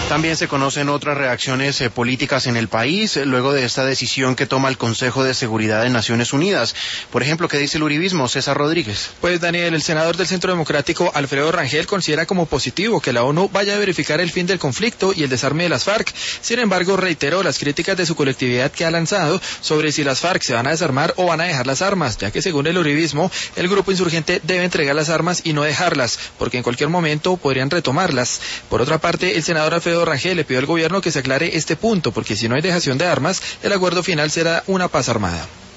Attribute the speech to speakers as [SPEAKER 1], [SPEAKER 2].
[SPEAKER 1] También se conocen otras reacciones políticas en el país luego de esta decisión que toma el Consejo de Seguridad de Naciones Unidas. Por ejemplo, ¿qué dice el uribismo? César Rodríguez.
[SPEAKER 2] Pues Daniel, el senador del Centro Democrático, Alfredo Rangel, considera como positivo que la ONU vaya a verificar el fin del conflicto y el desarme de las FARC. Sin embargo, reiteró las críticas de su colectividad que ha lanzado sobre si las FARC se van a desarmar o van a dejar las armas, ya que según el uribismo, el grupo insurgente debe entregar las armas y no dejarlas, porque en cualquier momento podrían retomarlas. Por otra parte, el senador Alfredo Rangel le pidió al gobierno que se aclare este punto, porque si no hay dejación de armas, el acuerdo final será una paz armada.